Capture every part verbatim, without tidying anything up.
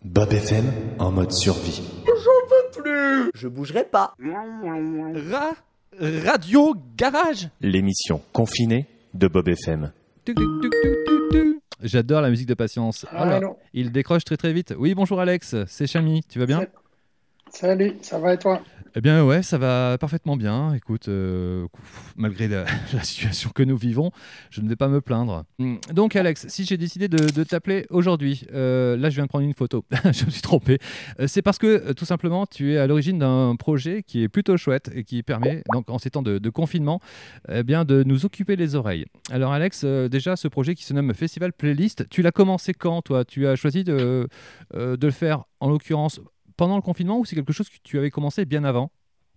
Bob F M en mode survie. J'en peux plus. Je bougerai pas. Ra... Radio Garage. L'émission confinée de Bob F M. Tuc, tuc, tuc, tuc, tuc, tuc. J'adore la musique de Patience. Ah, Alors, allô. il décroche très très vite. Oui, bonjour Alex, c'est Chami, tu vas bien ? Salut, ça va et toi ? Eh bien ouais, ça va parfaitement bien. Écoute, euh, malgré la, la situation que nous vivons, je ne vais pas me plaindre. Donc Alex, si j'ai décidé de, de t'appeler aujourd'hui, euh, là je viens de prendre une photo, je me suis trompé. Euh, c'est parce que euh, tout simplement tu es à l'origine d'un projet qui est plutôt chouette et qui permet, donc en ces temps de, de confinement, eh bien, de nous occuper les oreilles. Alors Alex, euh, déjà ce projet qui se nomme Festival Playlist, tu l'as commencé quand toi ? Tu as choisi de, euh, de le faire en l'occurrence pendant le confinement ou c'est quelque chose que tu avais commencé bien avant ?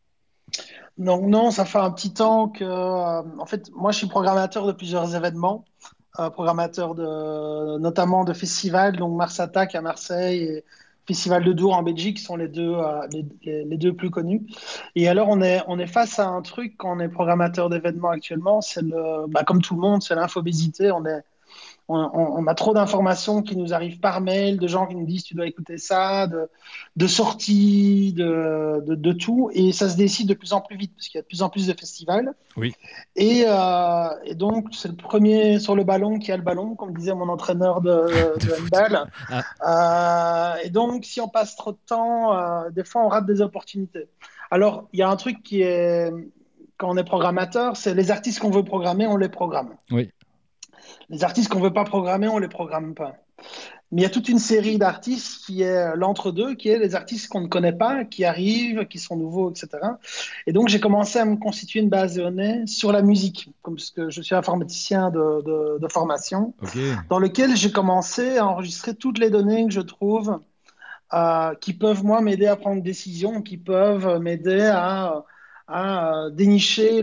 Donc non, ça fait un petit temps que, euh, en fait, moi je suis programmateur de plusieurs événements, euh, programmateur de, notamment de festivals, donc Mars Attack à Marseille et Festival de Dour en Belgique sont les deux, euh, les, les- les deux plus connus. Et alors on est, on est face à un truc quand on est programmateur d'événements actuellement, c'est le, bah, comme tout le monde, c'est l'infobésité. On est On, on- on a trop d'informations qui nous arrivent par mail, de gens qui nous disent tu dois écouter ça, de, de sorties, de, de, de tout. Et ça se décide de plus en plus vite parce qu'il y a de plus en plus de festivals. Oui. Et, euh, et donc, c'est le premier sur le ballon qui a le ballon, comme disait mon entraîneur de, De de foot. handball. Ah. Euh, et donc, si on passe trop de temps, euh, des fois, on rate des opportunités. Alors, il y a un truc qui est, quand on est programmateur, c'est les artistes qu'on veut programmer, on les programme. Oui. Les artistes qu'on veut pas programmer, on les programme pas. Mais il y a toute une série d'artistes qui est l'entre-deux, qui est les artistes qu'on ne connaît pas, qui arrivent, qui sont nouveaux, et cetera. Et donc, j'ai commencé à me constituer une base de données sur la musique, comme parce que je suis informaticien de, de, de formation, Ok. dans lequel j'ai commencé à enregistrer toutes les données que je trouve euh, qui peuvent, moi, m'aider à prendre des décisions, qui peuvent m'aider à, à dénicher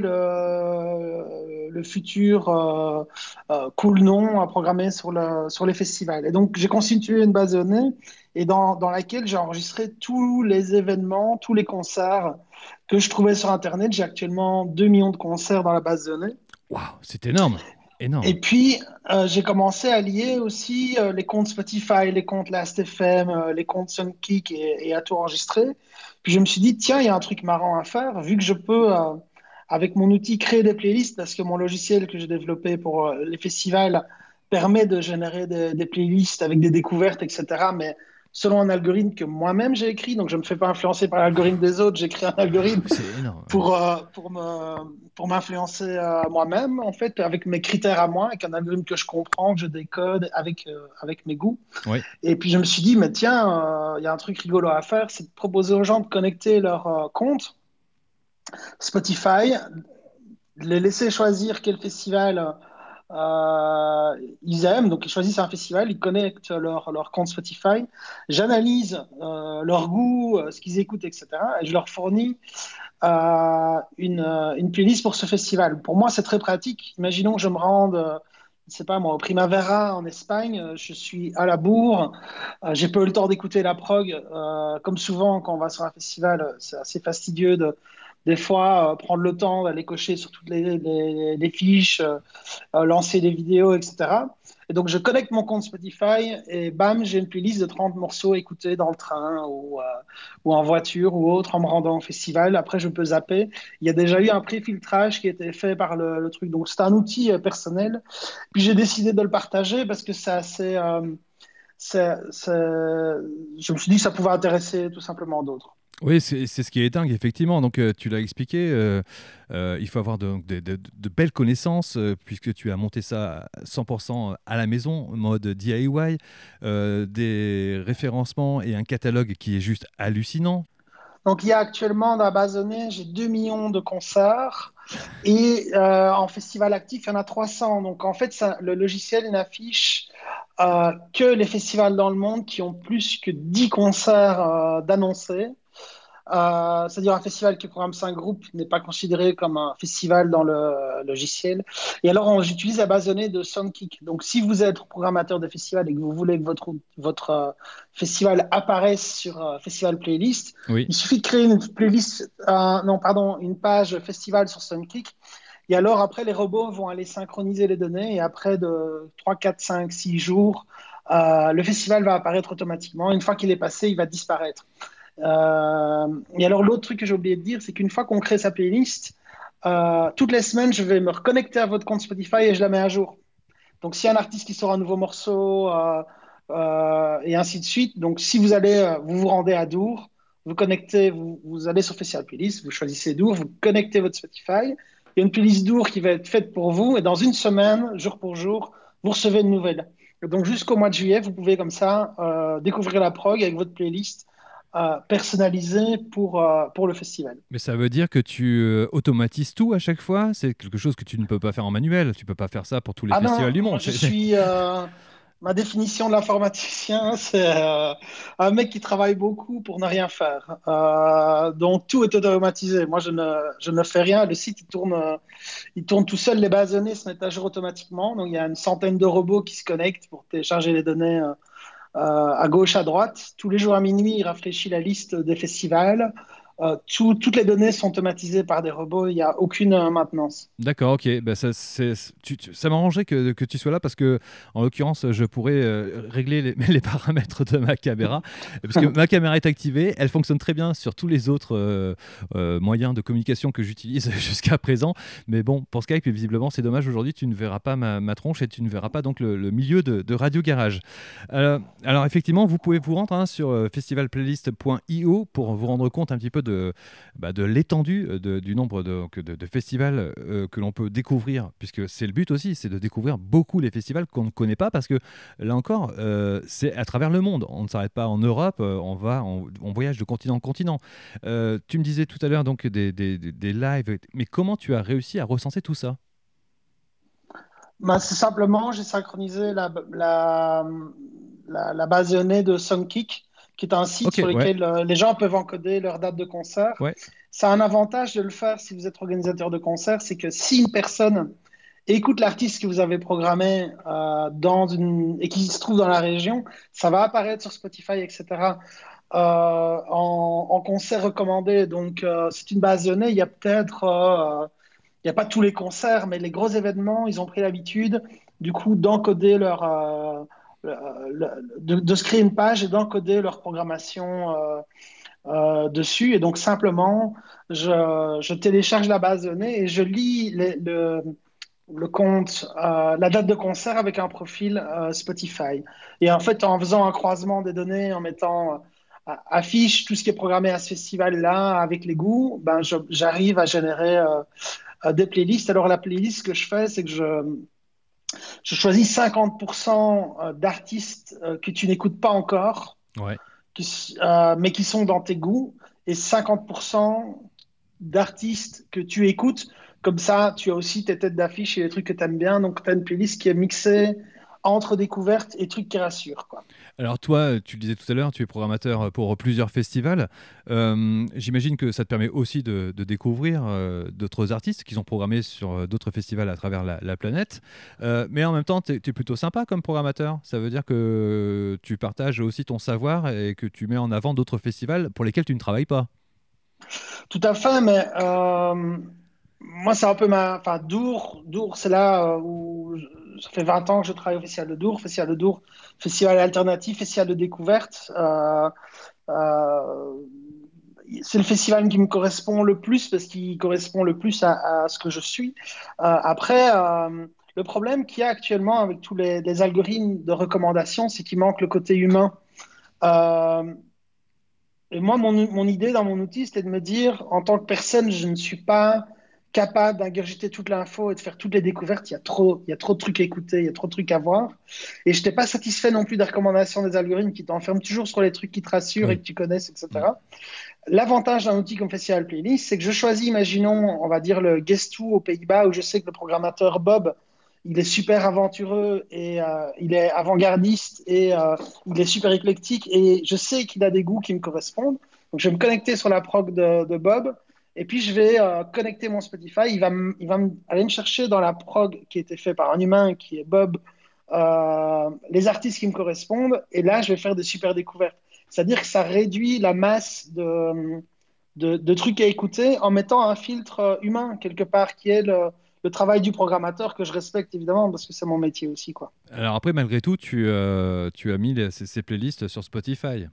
le, le futur euh, euh, cool nom à programmer sur, le, sur les festivals. Et donc, j'ai constitué une base de données et dans, dans laquelle j'ai enregistré tous les événements, tous les concerts que je trouvais sur Internet. J'ai actuellement deux millions de concerts dans la base de données. Waouh, c'est énorme. Énorme. Et puis, euh, j'ai commencé à lier aussi euh, les comptes Spotify, les comptes Last F M, euh, les comptes Sunkick et, et à tout enregistrer. Puis je me suis dit, tiens, il y a un truc marrant à faire, vu que je peux, euh, avec mon outil, créer des playlists, parce que mon logiciel que j'ai développé pour euh, les festivals permet de générer des, des playlists avec des découvertes, et cetera. Mais selon un algorithme que moi-même j'ai écrit, donc je ne me fais pas influencer par l'algorithme des autres, j'ai créé un algorithme C'est énorme. pour, euh, pour me, pour m'influencer euh, moi-même, en fait, avec mes critères à moi, avec un algorithme que je comprends, que je décode avec, euh, avec mes goûts. Oui. Et puis je me suis dit, mais tiens, il euh, y a un truc rigolo à faire, c'est de proposer aux gens de connecter leur euh, compte Spotify, de les laisser choisir quel festival euh, ils aiment. Donc ils choisissent un festival, ils connectent leur, leur compte Spotify, j'analyse euh, leur goût, euh, ce qu'ils écoutent, et cetera. Et je leur fournis euh, une, euh, une playlist pour ce festival. Pour moi, c'est très pratique. Imaginons que je me rende, euh, je sais pas moi, au Primavera en Espagne, euh, je suis à la bourre, euh, j'ai pas eu le temps d'écouter la prog. Euh, comme souvent, quand on va sur un festival, euh, c'est assez fastidieux de, des fois, euh, prendre le temps d'aller cocher sur toutes les, les, les fiches, euh, euh, lancer des vidéos, et cetera. Et donc, je connecte mon compte Spotify et bam, j'ai une playlist de trente morceaux à écouter dans le train ou, euh, ou en voiture ou autre en me rendant au festival. Après, je peux zapper. Il y a déjà eu un pré-filtrage qui a été fait par le, le truc. Donc, c'est un outil euh, personnel. Puis, j'ai décidé de le partager parce que c'est assez. Euh, c'est- c'est- Je me suis dit que ça pouvait intéresser tout simplement d'autres. Oui, c'est c'est ce qui est dingue, effectivement. Donc, euh, tu l'as expliqué, euh, euh, il faut avoir de, de- de- de belles connaissances, euh, puisque tu as monté ça à cent pour cent à la maison, en mode D I Y, euh, des référencements et un catalogue qui est juste hallucinant. Donc, il y a actuellement dans la base de données, j'ai deux millions de concerts et euh, en festival actif, il y en a trois cents. Donc, en fait, ça, le logiciel il n'affiche euh, que les festivals dans le monde qui ont plus que dix concerts euh, d'annoncés. Euh, c'est-à-dire un festival qui programme cinq groupes n'est pas considéré comme un festival dans le logiciel. Et alors, on- j'utilise la base de données de Soundkick. Donc, si vous êtes programmateur de festival et que vous voulez que votre, votre euh, festival apparaisse sur euh, Festival Playlist, Oui. il suffit de créer une playlist, euh, non, pardon, une page festival sur Soundkick. Et alors, après, les robots vont aller synchroniser les données et après de trois, quatre, cinq, six jours, euh, le festival va apparaître automatiquement. Une fois qu'il est passé, il va disparaître. Euh, et alors, l'autre truc que j'ai oublié de dire, c'est qu'une fois qu'on crée sa playlist, euh, toutes les semaines, je vais me reconnecter à votre compte Spotify et je la mets à jour. Donc, s'il y a un artiste qui sort un nouveau morceau, euh, euh, et ainsi de suite. Donc, si vous allez, euh, vous vous rendez à Dour, vous connectez, vous, vous allez sur Festival Playlist, vous choisissez Dour, vous connectez votre Spotify. Il y a une playlist Dour qui va être faite pour vous, et dans une semaine, jour pour jour, vous recevez une nouvelle. Et donc, jusqu'au mois de juillet, vous pouvez comme ça euh, découvrir la prog avec votre playlist euh, personnalisée pour, euh, pour le festival. Mais ça veut dire que tu euh, automatises tout à chaque fois? C'est quelque chose que tu ne peux pas faire en manuel. Tu peux pas faire ça pour tous les Ah festivals non, du moi monde. je C'est- c'est- suis. euh, ma définition de l'informaticien, c'est euh, un mec qui travaille beaucoup pour ne rien faire. Euh, donc tout est automatisé. Moi je ne, je ne fais rien. Le site il tourne, euh, il tourne tout seul. Les bases de données se mettent à jour automatiquement. Donc il y a une centaine de robots qui se connectent pour télécharger les données euh, euh, à gauche, à droite. Tous les jours à minuit, il rafraîchit la liste des festivals. Euh, tout- toutes les données sont automatisées par des robots. Il n'y a aucune euh, maintenance. D'accord, ok. Bah, ça, c'est- tu- tu- ça m'arrangerait que, que tu sois là parce que, en l'occurrence, je pourrais euh, régler les, les paramètres de ma caméra. Parce que ma caméra est activée, elle fonctionne très bien sur tous les autres euh, euh, moyens de communication que j'utilise jusqu'à présent. Mais bon, pour Skype, visiblement, c'est dommage. Aujourd'hui, tu ne verras pas ma, ma tronche et tu ne verras pas donc le, le milieu de, de Radio Garage. Euh, alors, effectivement, vous pouvez vous rendre hein, sur euh, festivalplaylist point i o pour vous rendre compte un petit peu de, bah, de l'étendue euh, de- du nombre de, que de- de festivals euh, que l'on peut découvrir, puisque c'est le but aussi, c'est de découvrir beaucoup les festivals qu'on ne connaît pas, parce que là encore, euh, c'est à travers le monde. On ne s'arrête pas en Europe, euh, on va, on, on voyage de continent en continent. Euh, tu me disais tout à l'heure donc des, des, des- des lives, mais comment tu as réussi à recenser tout ça? Ben, c'est simplement, j'ai synchronisé la, la, la, la base de données de Songkick, qui est un site Ok, sur ouais, lequel euh, les gens peuvent encoder leur date de concert. ouais, Ça a un avantage de le faire si vous êtes organisateur de concert, c'est que si une personne écoute l'artiste que vous avez programmé euh, dans une, et qui se trouve dans la région, ça va apparaître sur Spotify, et cetera euh, en, en concert recommandé. Donc, euh, c'est une base de données. Il y a peut-être euh, il n'y a pas tous les concerts, mais les gros événements, ils ont pris l'habitude, du coup, d'encoder leur, euh, le- le- de, de se créer une page et d'encoder leur programmation euh, euh, dessus. Et donc, simplement, je, je télécharge la base de données et je lis les- le, le compte, euh, la date de concert avec un profil euh, Spotify. Et en fait, en faisant un croisement des données, en mettant euh, affiche tout ce qui est programmé à ce festival-là avec les goûts, ben, je- j'arrive à générer euh, euh, des playlists. Alors, la playlist que je fais, c'est que je, je choisis cinquante pour cent euh, d'artistes euh, que tu n'écoutes pas encore, ouais. qui, euh, mais qui sont dans tes goûts, et cinquante pour cent d'artistes que tu écoutes. Comme ça, tu as aussi tes têtes d'affiche et les trucs que tu aimes bien. Donc, tu as une playlist qui est mixée entre découvertes et trucs qui rassurent, quoi. Alors toi, tu le disais tout à l'heure, tu es programmateur pour plusieurs festivals. Euh, j'imagine que ça te permet aussi de, de découvrir euh, d'autres artistes qui sont programmés sur euh, d'autres festivals à travers la, la planète. Euh, mais en même temps, tu es, plutôt sympa comme programmateur. Ça veut dire que tu partages aussi ton savoir et que tu mets en avant d'autres festivals pour lesquels tu ne travailles pas. Tout à fait, mais euh, moi, c'est un peu ma. Enfin, Dour, Dour, c'est là euh, où je- ça fait vingt ans que je travaille au Festival de Dour. Festival de Dour, festival alternatif, festival de découverte. Euh, euh, c'est le festival qui me correspond le plus parce qu'il correspond le plus à, à ce que je suis. Euh, après, euh, le problème qu'il y a actuellement avec tous les, les algorithmes de recommandation, c'est qu'il manque le côté humain. Euh, et moi, mon, mon idée dans mon outil, c'était de me dire, en tant que personne, je ne suis pas capable d'ingurgiter toute l'info et de faire toutes les découvertes. Il y a trop, il y a trop de trucs à écouter, il y a trop de trucs à voir. Et je n'étais pas satisfait non plus des recommandations des algorithmes qui t'enferment toujours sur les trucs qui te rassurent et Oui. que tu connaisses, Mm. et cetera. L'avantage d'un outil comme Festival Playlist, c'est que je choisis, imaginons, on va dire le Guess Who aux Pays-Bas, où je sais que le programmateur Bob, il est super aventureux et euh, il est avant-gardiste et euh, il est super éclectique et je sais qu'il a des goûts qui me correspondent. Donc je vais me connecter sur la prog de, de Bob et puis je vais euh, connecter mon Spotify. Il va, m- il va m- aller me chercher dans la prog qui a été faite par un humain qui est Bob, euh, les artistes qui me correspondent et là je vais faire des super découvertes. C'est-à-dire que ça réduit la masse de, de, de trucs à écouter en mettant un filtre euh, humain quelque part qui est le, le travail du programmateur que je respecte évidemment parce que c'est mon métier aussi, quoi. Alors après, malgré tout, tu, euh, tu as mis les- ces, ces playlists sur Spotify.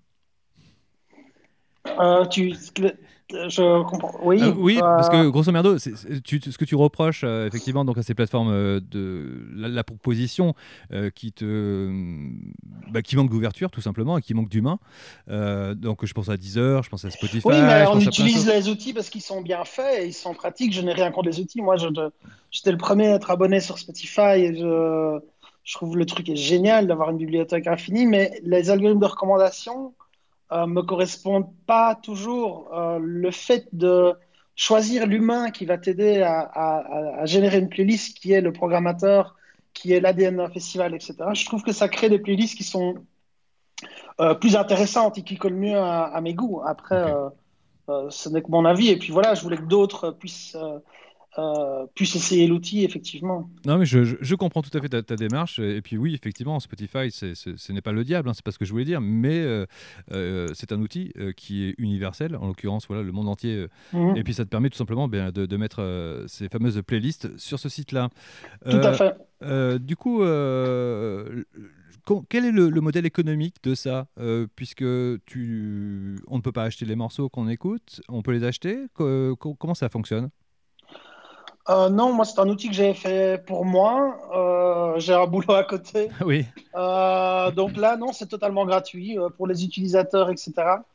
Euh, tu, je comprends. Oui. Euh, oui, parce euh, que grosso merdo, c'est- c'est- tu- ce que tu reproches euh, effectivement donc à ces plateformes euh, de la, la proposition euh, qui te bah, qui manque d'ouverture tout simplement et qui manque d'humain. Euh, donc je pense à Deezer, je pense à Spotify, Oui, mais je on pense à plein de utilise choses. les outils parce qu'ils sont bien faits et ils sont pratiques. Je n'ai rien contre les outils. Moi, je, je- j'étais le premier à être abonné sur Spotify et je, je trouve le truc est génial d'avoir une bibliothèque infinie, mais les algorithmes de recommandation euh, me correspondent pas toujours. Euh, le fait de choisir l'humain qui va t'aider à, à- à- à générer une playlist, qui est le programmateur, qui est l'A D N d'un festival, et cetera. Je trouve que ça crée des playlists qui sont euh, plus intéressantes et qui collent mieux à, à mes goûts. Après, Ok. euh, euh, ce n'est que mon avis. Et puis voilà, je voulais que d'autres puissent, euh, euh, puissent essayer l'outil, effectivement. Non, mais je, je- je comprends tout à fait ta, ta démarche. Et puis oui, effectivement, Spotify, c'est, c'est- ce n'est pas le diable, hein, c'est pas ce que je voulais dire, mais euh, euh, c'est un outil euh, qui est universel, en l'occurrence, voilà, le monde entier. euh, Et Mhm. puis ça te permet tout simplement ben, de, de mettre euh, ces fameuses playlists sur ce site-là. Tout à Euh, fait. euh, du coup, euh, quand- quel est le, le modèle économique de ça? Euh, puisque tu, on ne peut pas acheter les morceaux qu'on écoute, on peut les acheter. Co- co- comment ça fonctionne? Euh, non, moi, c'est un outil que j'ai fait pour moi. Euh, j'ai un boulot à côté. Oui, Euh, donc là, non, c'est totalement gratuit euh, pour les utilisateurs, et cetera.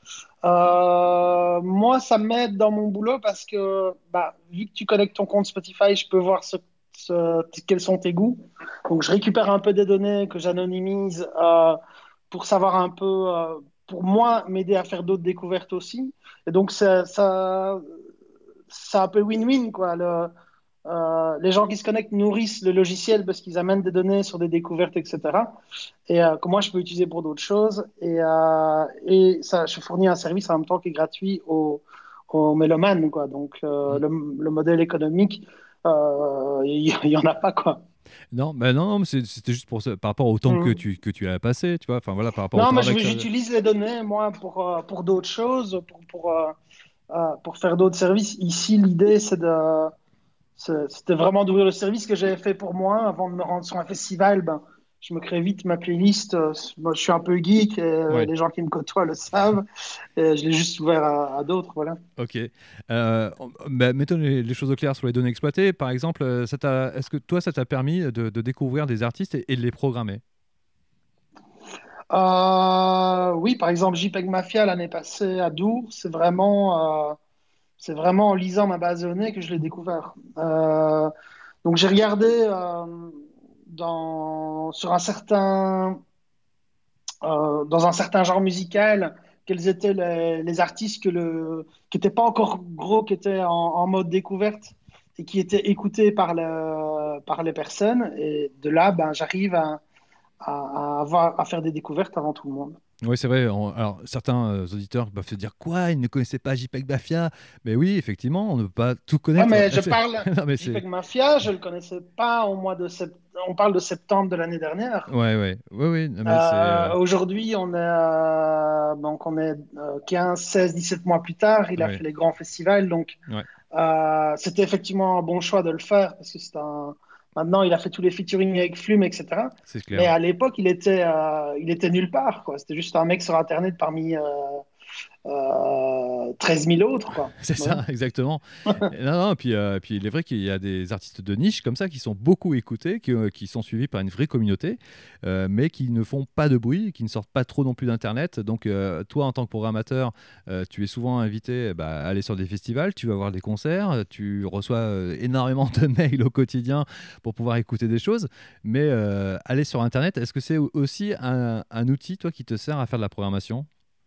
Euh, moi, ça m'aide dans mon boulot parce que, bah, vu que tu connectes ton compte Spotify, je peux voir ce, ce- quels sont tes goûts. Donc, je récupère un peu des données que j'anonymise euh, pour savoir un peu, euh, pour moi, m'aider à faire d'autres découvertes aussi. Et donc, ça, ça, c'est un peu win-win, quoi. Le, euh, les gens qui se connectent nourrissent le logiciel parce qu'ils amènent des données sur des découvertes, et cetera. Et euh, que moi, je peux utiliser pour d'autres choses. Et, euh, et ça, je fournis un service en même temps qui est gratuit aux, aux mélomanes, quoi. Donc, euh, Mm. le, le modèle économique, euh, il n'y en a pas, quoi. Non, bah non, non, mais c'est- c'était juste pour ça, par rapport au temps que Mm. tu, que tu as passé, tu vois. Enfin voilà, par rapport au Non, temps mais avec je- ça. j'utilise les données, moi, pour, euh, pour d'autres choses, pour, pour, euh, euh, pour faire d'autres services. Ici, l'idée, c'est de, c'est- c'était vraiment d'ouvrir le service que j'avais fait pour moi avant de me rendre sur un festival. Ben, je me crée vite ma playlist. Euh, Moi, je suis un peu geek et euh, Ouais, les gens qui me côtoient le savent. Et je l'ai juste ouvert à, à d'autres, voilà. ok. Euh, on- bah, mettons les, les choses au clair sur les données exploitées. Par exemple, euh, ça t'a, est-ce que toi, ça t'a permis de, de découvrir des artistes et, et de les programmer? Euh, oui, par exemple, JPEG Mafia l'année passée à Dour, c'est vraiment, euh, c'est vraiment en lisant ma base de données que je l'ai découvert. Euh, donc j'ai regardé euh, dans, sur un certain, euh, dans un certain genre musical quels étaient les, les artistes que le, qui n'étaient pas encore gros, qui étaient en, en mode découverte et qui étaient écoutés par, le, par les personnes. Et de là, ben, j'arrive à, à, à avoir, à faire des découvertes avant tout le monde. Oui, c'est vrai. on- alors, certains euh, auditeurs peuvent se dire quoi, ils ne connaissaient pas JPEG Mafia. Mais oui, effectivement, on ne peut pas tout Ouais, connaître. mais je C'est- parle Non, mais c'est. JPEG Mafia, je le connaissais pas au mois de septembre. On parle de septembre de l'année dernière. Ouais, ouais, ouais, ouais. Non, mais c'est. euh, Euh, aujourd'hui, on est, euh, donc on est euh, quinze, seize, dix-sept mois plus tard. Il a Ouais, fait les grands festivals. Donc, ouais, euh, c'était effectivement un bon choix de le faire parce que c'est un. Maintenant, il a fait tous les featuring avec Flume, et cetera. c'est Mais clair. à l'époque, il était, euh, il était nulle part, quoi. C'était juste un mec sur Internet parmi euh, euh, treize mille autres, quoi. C'est Voilà. ça, exactement. Et non, non, puis, euh, puis il est vrai qu'il y a des artistes de niche comme ça qui sont beaucoup écoutés, qui, euh, qui sont suivis par une vraie communauté, euh, mais qui ne font pas de bruit, qui ne sortent pas trop non plus d'Internet. Donc, euh, toi, en tant que programmateur, euh, tu es souvent invité bah, à aller sur des festivals, tu vas voir des concerts, tu reçois euh, énormément de mails au quotidien pour pouvoir écouter des choses. Mais euh, aller sur Internet, est-ce que c'est aussi un, un outil, toi, qui te sert à faire de la programmation?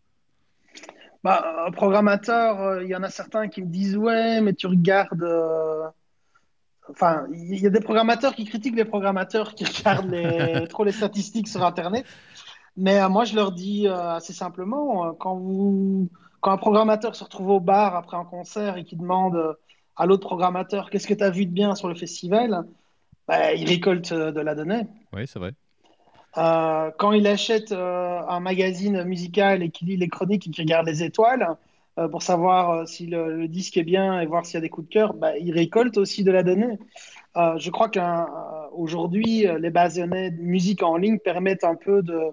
Bah, un programmateur, euh, il y en a certains qui me disent ouais, mais tu regardes. euh, Enfin, il y a des programmateurs qui critiquent les programmateurs qui regardent les... trop les statistiques sur Internet. Mais euh, moi, je leur dis euh, assez simplement, euh, quand vous... quand un programmateur se retrouve au bar après un concert et qui demande euh, à l'autre programmateur qu'est-ce que tu as vu de bien sur le festival, bah, il récolte euh, de la donnée. Oui, c'est vrai. Euh, quand il achète euh, un magazine musical et qu'il lit les chroniques et qu'il regarde les étoiles euh, pour savoir euh, si le, le disque est bien et voir s'il y a des coups de cœur, bah, il récolte aussi de la donnée. Euh, je crois qu'aujourd'hui, les bases de données de musique en ligne permettent un peu de,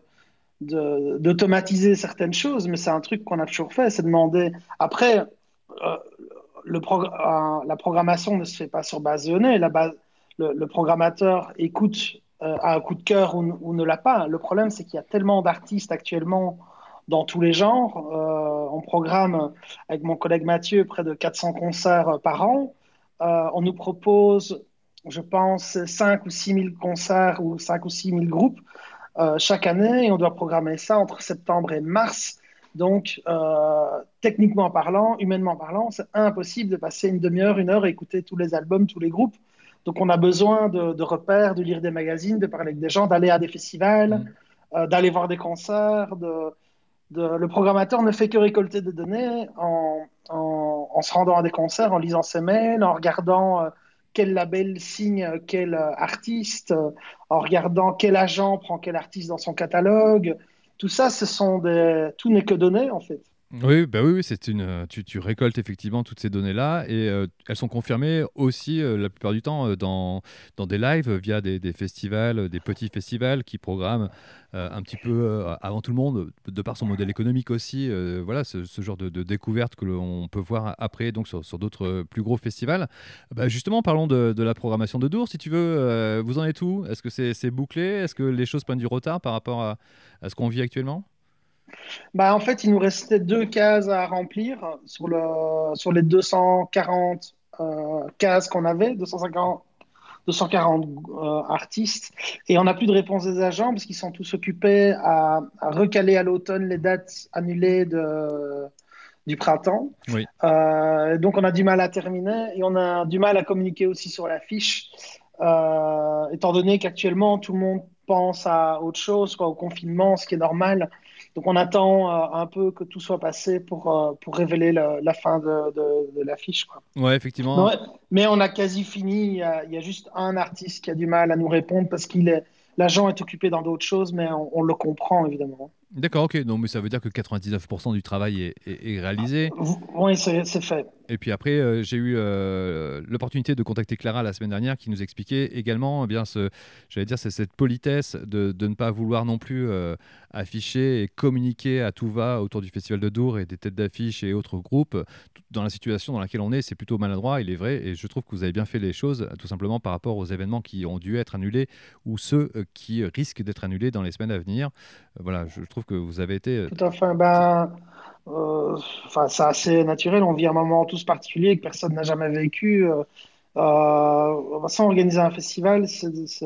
de- d'automatiser certaines choses, mais c'est un truc qu'on a toujours fait, c'est demander. Après, euh, le progr- euh, la programmation ne se fait pas sur base de données. La base, le, le programmateur écoute, euh, a un coup de cœur ou, ou ne l'a pas. Le problème, c'est qu'il y a tellement d'artistes actuellement dans tous les genres. Euh, on programme avec mon collègue Mathieu près de quatre cents concerts euh, par an. Euh, on nous propose, je pense, cinq ou six mille concerts ou cinq ou six mille groupes euh, chaque année et on doit programmer ça entre septembre et mars. Donc, euh, techniquement parlant, humainement parlant, c'est impossible de passer une demi-heure, une heure à écouter tous les albums, tous les groupes. Donc, on a besoin de, de repères, de lire des magazines, de parler avec des gens, d'aller à des festivals, Mm. euh, d'aller voir des concerts. De, de... Le programmateur ne fait que récolter des données en, en, en se rendant à des concerts, en lisant ses mails, en regardant euh, quel label signe quel euh, artiste, euh, en regardant quel agent prend quel artiste dans son catalogue. Tout ça, ce sont des... tout n'est que données, en fait. Oui, bah oui, oui, c'est une, euh, tu, tu récoltes effectivement toutes ces données-là et euh, elles sont confirmées aussi euh, la plupart du temps euh, dans, dans des lives euh, via des, des festivals, euh, des petits festivals qui programment euh, un petit peu euh, avant tout le monde, de par son modèle économique aussi. Euh, voilà, ce, ce genre de, de découverte que l'on peut voir après donc sur, sur d'autres euh, plus gros festivals. Bah, justement, parlons de, de la programmation de Dour, si tu veux. Euh, vous en êtes où? Est-ce que c'est c'est bouclé? Est-ce que les choses prennent du retard par rapport à, à ce qu'on vit actuellement? Bah, en fait, il nous restait deux cases à remplir sur, le... sur les deux cent quarante euh, cases qu'on avait, deux cent cinquante deux cent quarante euh, artistes. Et on n'a plus de réponse des agents parce qu'ils sont tous occupés à, à recaler à l'automne les dates annulées de, du printemps. Oui. Euh, donc on a du mal à terminer et on a du mal à communiquer aussi sur la fiche, euh, étant donné qu'actuellement tout le monde pense à autre chose, quoi, au confinement, ce qui est normal. Donc on attend euh, un peu que tout soit passé pour, euh, pour révéler la, la fin de, de, de la fiche, quoi. Ouais, Mais, effectivement. ouais, mais on a quasi fini. Il y a, il y a juste un artiste qui a du mal à nous répondre parce qu'il est, l'agent est occupé dans d'autres choses, mais on, on le comprend évidemment. D'accord, ok. Non, mais ça veut dire que quatre-vingt-dix-neuf pour cent du travail est, est- est réalisé. Oui, c'est c'est fait. Et puis après, euh, j'ai eu euh, l'opportunité de contacter Clara la semaine dernière qui nous expliquait également eh bien ce, j'allais dire, c'est cette politesse de, de ne pas vouloir non plus euh, afficher et communiquer à tout va autour du Festival de Dour et des têtes d'affiche et autres groupes. Tout- Dans la situation dans laquelle on est, c'est plutôt maladroit, il est vrai, et je trouve que vous avez bien fait les choses, tout simplement par rapport aux événements qui ont dû être annulés ou ceux euh, qui risquent d'être annulés dans les semaines à venir. Euh, voilà, je trouve que vous avez été... euh, Tout à fait. Ben, euh, enfin, c'est assez naturel. On vit un moment tous particulier que personne n'a jamais vécu. Euh, euh, de toute façon, organiser un festival, c'est, c'est-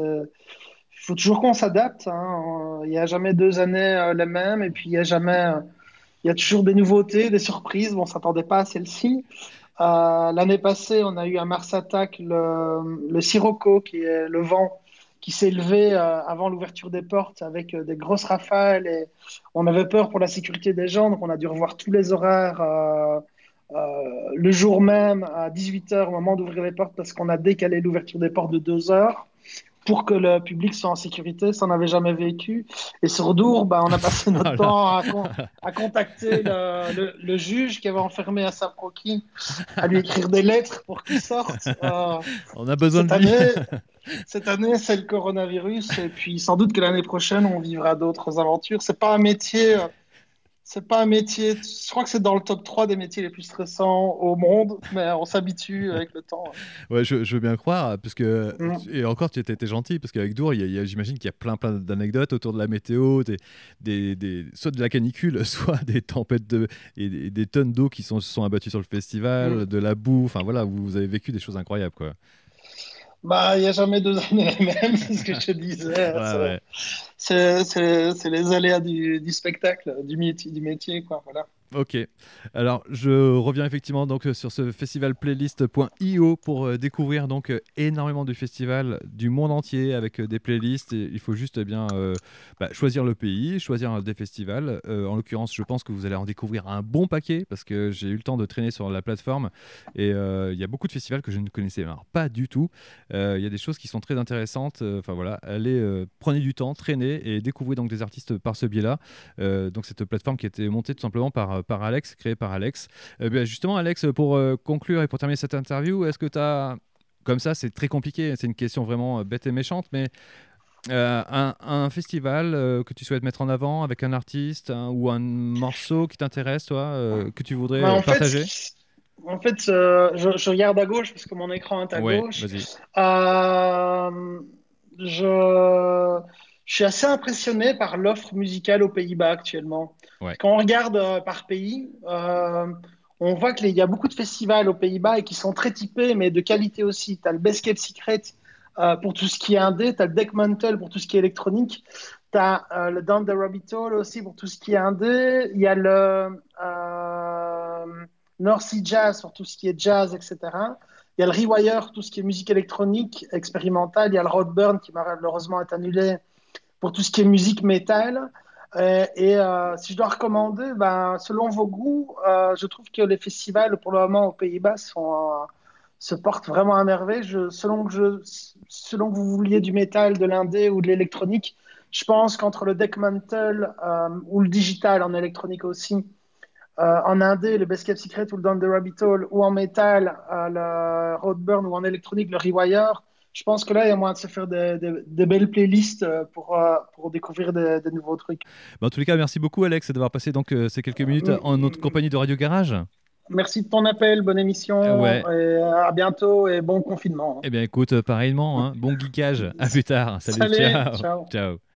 il faut toujours qu'on s'adapte, hein. Il n'y a jamais deux années euh, les mêmes, et puis il y a jamais, euh, il y a toujours des nouveautés, des surprises. Bon, on s'attendait pas à celle-ci. Euh, l'année passée, on a eu un Mars Attack, le, le Sirocco, qui est le vent, qui s'est levé euh, avant l'ouverture des portes avec euh, des grosses rafales. Et on avait peur pour la sécurité des gens, donc on a dû revoir tous les horaires euh, euh, le jour même à dix-huit heures au moment d'ouvrir les portes parce qu'on a décalé l'ouverture des portes de deux heures pour que le public soit en sécurité, ça on n'avait jamais vécu. Et sur Dour, bah, on a passé notre Voilà. temps à, con- à contacter le, le- le juge qui avait enfermé Assaf Rocky, à lui écrire des lettres pour qu'il sorte. Euh, On a besoin cette de lui. année, cette année, c'est le coronavirus, et puis sans doute que l'année prochaine, on vivra d'autres aventures. C'est pas un métier, euh, c'est pas un métier. Je crois que c'est dans le top trois des métiers les plus stressants au monde, mais on s'habitue avec le temps. Ouais, je, je veux bien croire, parce que, Mm. et encore, tu étais, étais gentil, parce qu'avec Dour, il y a- il y a- j'imagine qu'il y a plein, plein d'anecdotes autour de la météo, des, des, des- soit de la canicule, soit des tempêtes de, et des, des tonnes d'eau qui sont, se sont abattues sur le festival, Mm. de la boue, enfin voilà, vous, vous avez vécu des choses incroyables, quoi. Bah, il n'y a jamais deux années les mêmes, c'est ce que je te disais. Ouais, C'est ouais. c'est- c'est- c'est les aléas du, du spectacle, du métier, du métier, quoi. Voilà. Ok. Alors, je reviens effectivement donc euh, sur ce festival playlist point i o pour euh, découvrir donc euh, énormément de festivals du monde entier avec euh, des playlists. Et il faut juste eh bien euh, bah, choisir le pays, choisir des festivals. Euh, en l'occurrence, je pense que vous allez en découvrir un bon paquet parce que j'ai eu le temps de traîner sur la plateforme et euh, il y a beaucoup de festivals que je ne connaissais alors, pas du tout. Euh, Il y a des choses qui sont très intéressantes. Euh, Enfin voilà, allez, euh, prenez du temps, traînez et découvrez donc des artistes par ce biais-là. Euh, donc cette plateforme qui a été montée tout simplement par, par Alex, créée par Alex. Euh, ben, justement, Alex, pour euh, conclure et pour terminer cette interview, est-ce que tu as comme ça, c'est très compliqué. C'est une question vraiment euh, bête et méchante, mais euh, un, un festival euh, que tu souhaites mettre en avant avec un artiste hein, ou un morceau qui t'intéresse, toi, euh, que tu voudrais Bah, euh, en fait, partager? en fait euh, je, je regarde à gauche parce que mon écran est à Ouais, gauche. vas-y. Euh, je, je suis assez impressionné par l'offre musicale aux Pays-Bas actuellement. Ouais. Quand on regarde euh, par pays, euh, on voit qu'il y a beaucoup de festivals aux Pays-Bas et qui sont très typés, mais de qualité aussi. Tu as le Best Kept Secret euh, pour tout ce qui est indé, tu as le Deck Mantle pour tout ce qui est électronique, tu as euh, le Down the Rabbit Hole aussi pour tout ce qui est indé, il y a le euh, North Sea Jazz pour tout ce qui est jazz, et cetera. Il y a le Rewire, tout ce qui est musique électronique expérimentale. Il y a le Roadburn qui malheureusement est annulé pour tout ce qui est musique métal. Euh, et euh, si je dois recommander, ben, selon vos goûts, euh, je trouve que les festivals pour le moment aux Pays-Bas sont, euh, se portent vraiment à merveille. Je, selon, que je, selon que vous vouliez du métal, de l'indé ou de l'électronique, je pense qu'entre le Deck Mantle euh, ou le digital en électronique aussi, euh, en indé, le Best Kept Secret ou le Down the Rabbit Hole, ou en métal, euh, le Roadburn, ou en électronique, le Rewire, je pense que là, il y a moyen de se faire des, des- des belles playlists euh, pour, euh, pour découvrir des, des nouveaux trucs. Bah, en tous les cas, merci beaucoup, Alex, d'avoir passé donc euh, ces quelques minutes en notre Mm, compagnie de Radio Garage. Merci de ton appel, bonne Euh, émission, Ouais. et à bientôt et bon confinement. Eh bien, écoute, euh, pareillement, hein. Bon geekage. À plus tard. Salut, Salut, ciao. ciao. Ciao.